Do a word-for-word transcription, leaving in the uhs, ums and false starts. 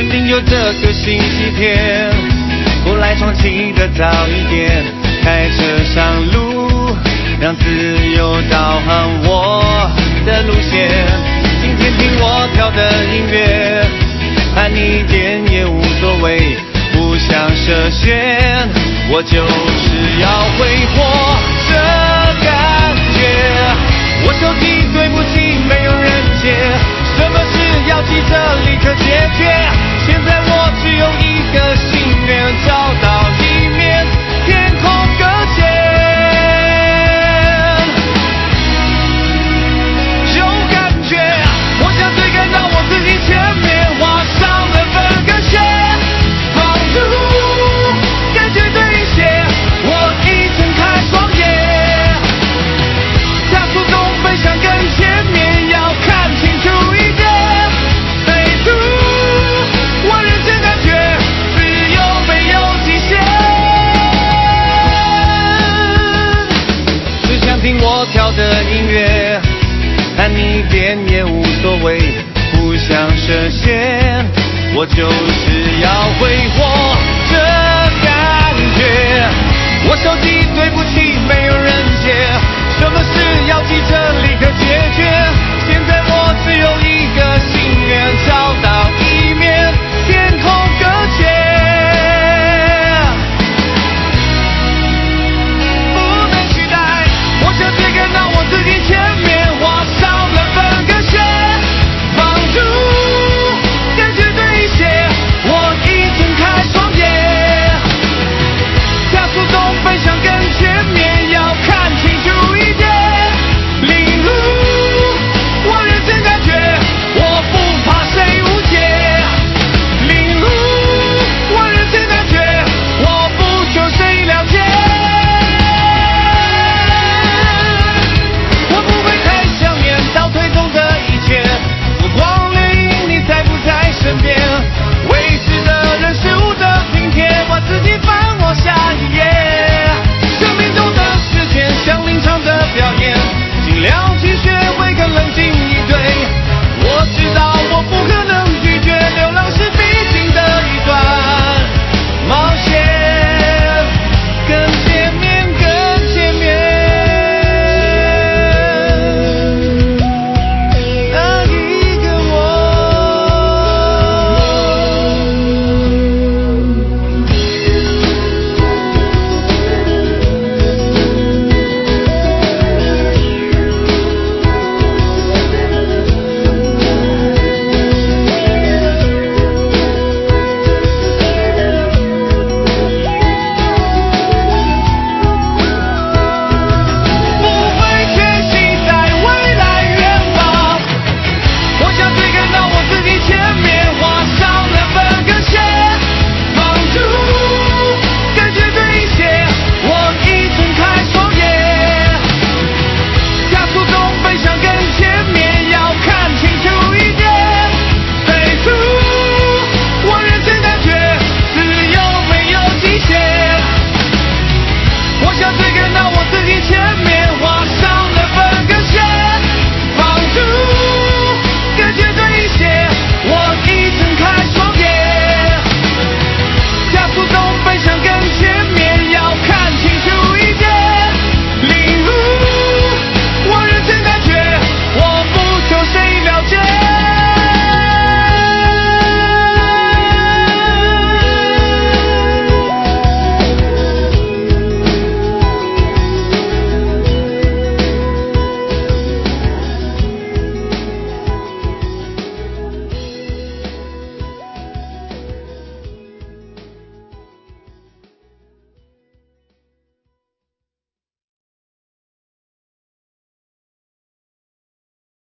肯定有这个星期天，后来床起得早一点，开车上路，让自由导航我的路线。今天听我调的音乐，慢一点也无所谓，不想设限，我就是要挥霍这感觉。我手机对不起没有人接，什么事要急着立刻解决，现在我只有一个心愿，找到一面天空搁浅。有感觉，我想追赶到我自己前面，画上了分割线，忙碌感觉对写，我已睁开双眼，踏出东北向更前面，要看清楚一点，飞度我认真感觉，自由没有极限，只想听我调的音乐，看你变也无所谓，不想设限，我就是要挥霍